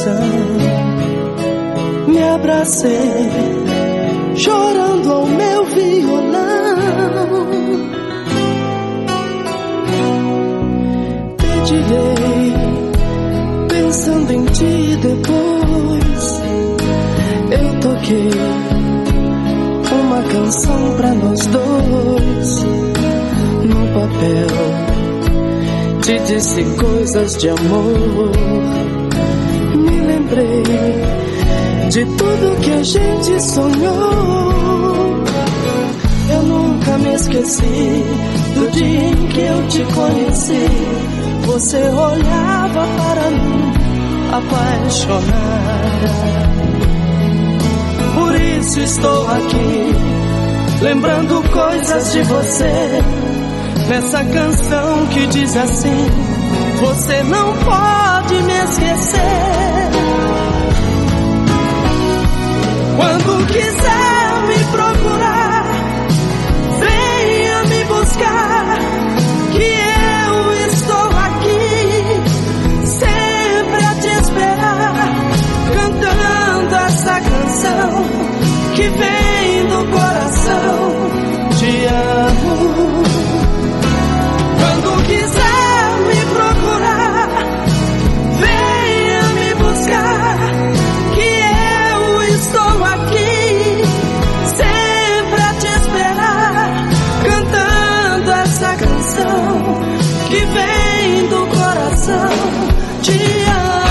canção. Me abracei, chorando ao meu violão. Pedirei, pensando em ti depois. Eu toquei uma canção pra nós dois. No papel te disse coisas de amor. Me lembrei de tudo que a gente sonhou. Eu nunca me esqueci do dia em que eu te conheci. Você olhava para mim apaixonada. Por isso estou aqui, lembrando coisas de você, nessa canção que diz assim: você não pode me esquecer. Quando quiser me procurar, venha me buscar, que eu estou aqui, sempre a te esperar, cantando essa canção que vem do coração. Te amo. Quando quiser me procurar, venha me buscar, que eu estou aqui, sempre a te esperar, cantando essa canção que vem do coração. Te amo.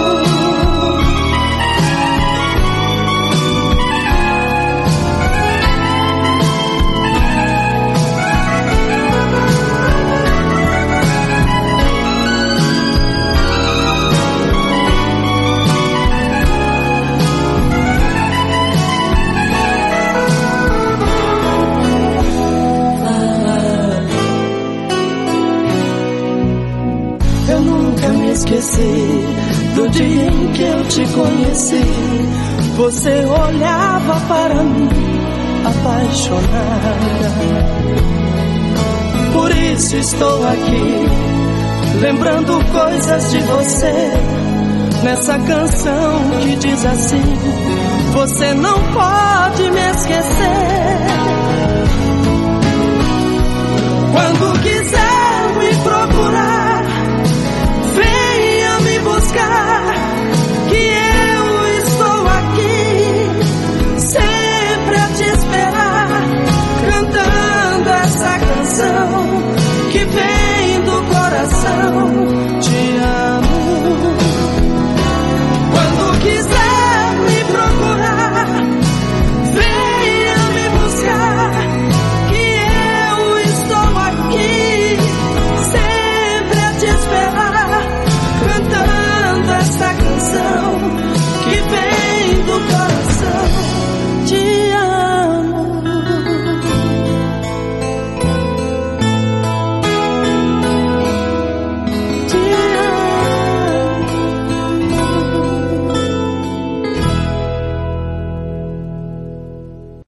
Esqueci do dia em que eu te conheci. Você olhava para mim apaixonada. Por isso estou aqui, lembrando coisas de você, nessa canção que diz assim: você não pode me esquecer. Quando quiser